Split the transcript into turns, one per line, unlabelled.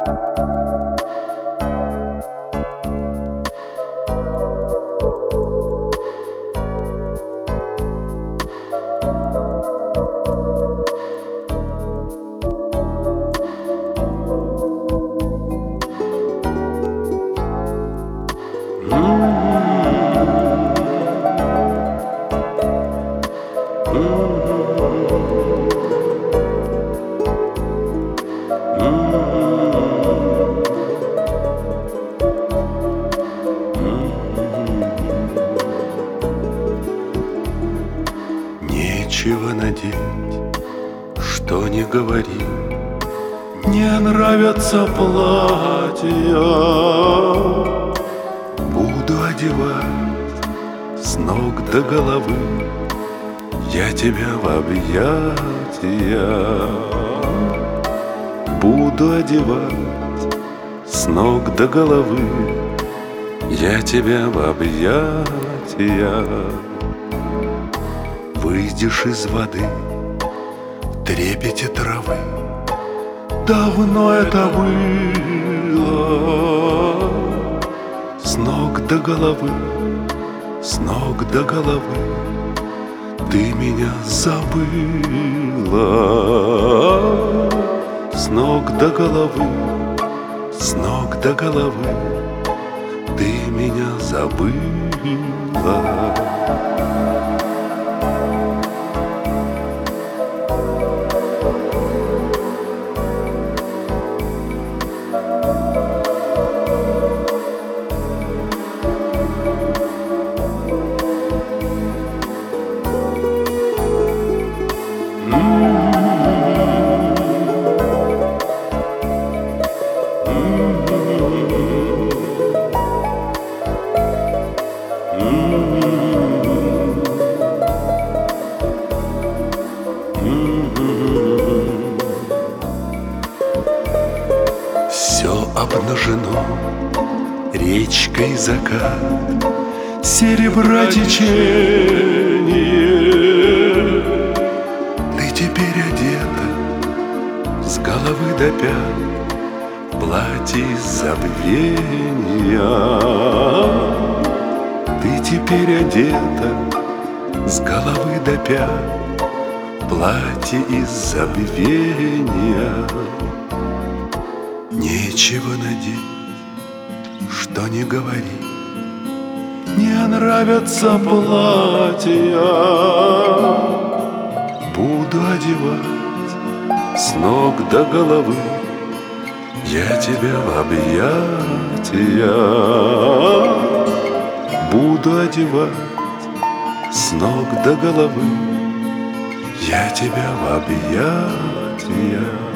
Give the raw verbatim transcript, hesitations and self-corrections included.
Нечего надеть, что не говори, не нравятся платья. Буду одевать с ног до головы я тебя в объятия. Буду одевать с ног до головы я тебя в объятия. Выйдешь из воды в трепете травы. Давно это было. С ног до головы, с ног до головы ты меня забыла. С ног до головы, с ног до головы ты меня забыла. Все обнажено, речкой закат, серебра течение. Ты теперь одета с головы до пят в платье из забвения. Ты теперь одета с головы до пят в платье из забвения. Нечего надеть, что не говори, не нравятся платья. Буду одевать с ног до головы я тебя в объятия. Буду одевать с ног до головы я тебя в объятия.